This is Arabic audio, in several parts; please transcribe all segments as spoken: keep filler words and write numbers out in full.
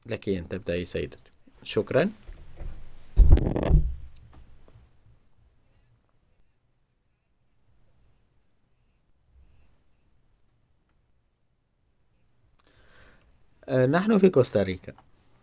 لك أن تبدأي سيدتي. شكرا. آه، نحن في كوستاريكا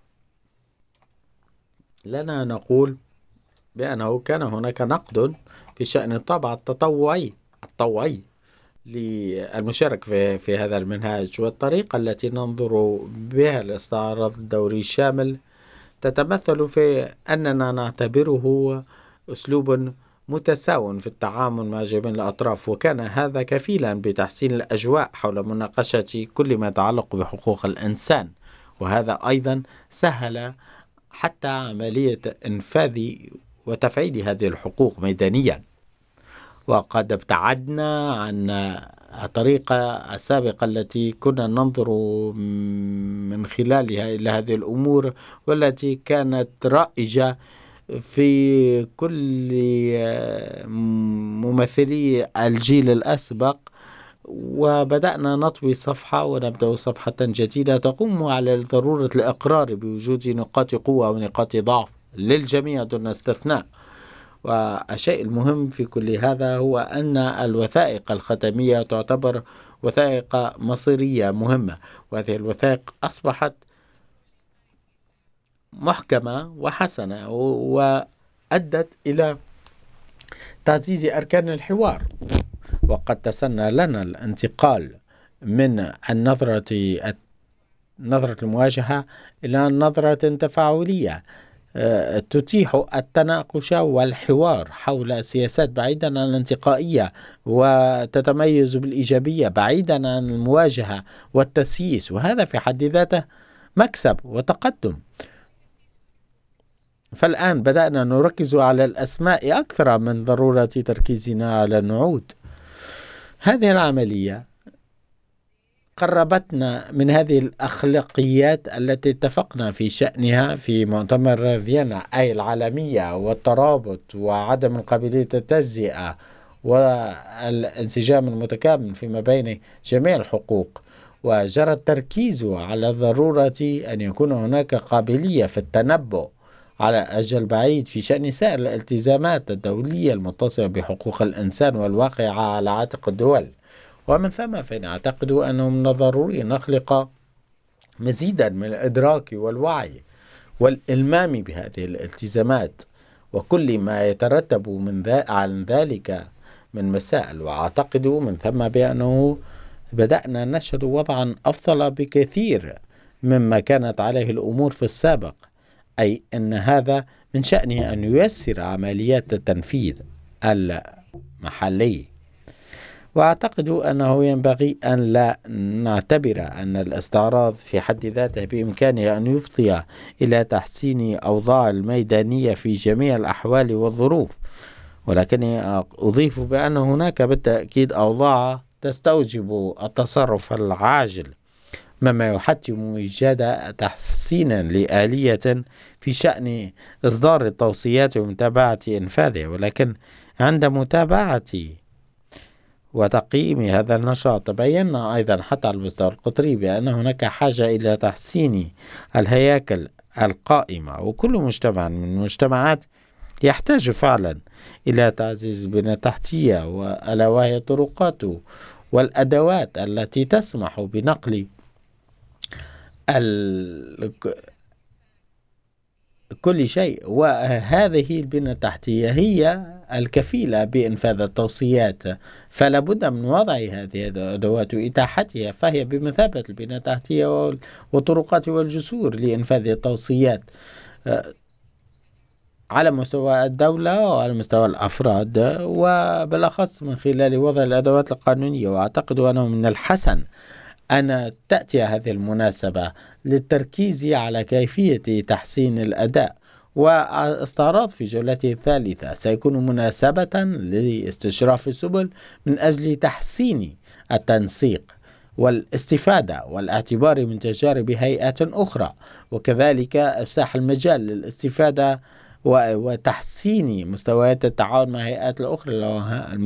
لنا نقول بأنه كان هناك نقد في شأن الطابع التطوعي الطوعي للمشارك في, في هذا المنهاج، والطريقة التي ننظر بها الاستعراض الدوري الشامل تتمثل في أننا نعتبره أسلوب متساو في التعامل مع جميع الأطراف، وكان هذا كفيلا بتحسين الأجواء حول مناقشة كل ما يتعلق بحقوق الإنسان، وهذا أيضا سهل حتى عملية إنفاذ وتفعيل هذه الحقوق ميدانيا. وقد ابتعدنا عن الطريقة السابقة التي كنا ننظر من خلالها إلى هذه الأمور، والتي كانت رائجة في كل ممثلي الجيل الأسبق. وبدأنا نطوي صفحة ونبدأ صفحة جديدة تقوم على ضرورة الإقرار بوجود نقاط قوة ونقاط ضعف للجميع دون استثناء. والشيء المهم في كل هذا هو أن الوثائق الختامية تعتبر وثائق مصيرية مهمة، وهذه الوثائق أصبحت محكمة وحسنة وأدت إلى تعزيز أركان الحوار. وقد تسنى لنا الانتقال من النظرة نظرة المواجهة إلى نظرة تفاعلية تتيح التناقش والحوار حول سياسات بعيدا عن الانتقائية، وتتميز بالإيجابية بعيدا عن المواجهة والتسييس، وهذا في حد ذاته مكسب وتقدم. فالآن بدأنا نركز على الأسماء أكثر من ضرورة تركيزنا على النعود. هذه العملية قربتنا من هذه الأخلاقيات التي اتفقنا في شأنها في مؤتمر فيينا، أي العالمية والترابط وعدم القابلية التجزئة والانسجام المتكامل فيما بين جميع الحقوق. وجرى التركيز على ضرورة أن يكون هناك قابلية في التنبؤ على أجل بعيد في شأن سائر الالتزامات الدولية المتصلة بحقوق الإنسان والواقعة على عاتق الدول. ومن ثم فإن أعتقد أنه من الضروري نخلق مزيدا من الإدراك والوعي والإلمام بهذه الالتزامات وكل ما يترتب من ذا عن ذلك من مسائل. وأعتقد من ثم بأنه بدأنا نشهد وضعا أفضل بكثير مما كانت عليه الأمور في السابق، أي أن هذا من شأنه أن ييسر عمليات التنفيذ المحلي. وأعتقد أنه ينبغي أن لا نعتبر أن الاستعراض في حد ذاته بإمكانه أن يفضي إلى تحسين أوضاع الميدانية في جميع الأحوال والظروف، ولكني أضيف بأن هناك بالتأكيد أوضاع تستوجب التصرف العاجل، مما يحتم إيجاد تحسين لآلية في شأن إصدار التوصيات ومتابعة إنفاذها. ولكن عند متابعة وتقييم هذا النشاط بينا أيضا حتى على المستوى القطري بأن هناك حاجة إلى تحسين الهياكل القائمة، وكل مجتمع من المجتمعات يحتاج فعلا إلى تعزيز البنية التحتية، وألا وهي الطرقات والأدوات التي تسمح بنقل كل شيء. وهذه البنية التحتية هي الكفيلة بإنفاذ التوصيات، فلا بد من وضع هذه الأدوات وإتاحتها، فهي بمثابة البنية التحتية والطرقات والجسور لإنفاذ التوصيات على مستوى الدولة وعلى مستوى الأفراد، وبالأخص من خلال وضع الأدوات القانونية. وأعتقد أنه من الحسن أن تأتي هذه المناسبة للتركيز على كيفية تحسين الأداء. واستعراض في جولته الثالثة سيكون مناسبة لاستشراف السبل من أجل تحسين التنسيق والاستفادة والاعتبار من تجارب هيئات أخرى، وكذلك إفساح المجال للاستفادة وتحسين مستويات التعاون مع هيئات الأخرى